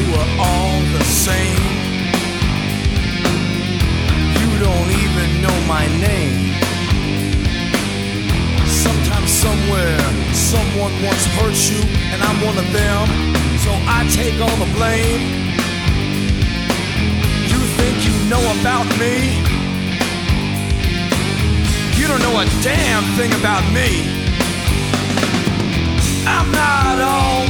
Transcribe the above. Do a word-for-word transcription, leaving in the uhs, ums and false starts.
were all the same. You don't even know my name. Sometimes, somewhere, someone once hurt you, and I'm one of them, so I take all the blame. You think you know about me? You don't know a damn thing about me. I'm not all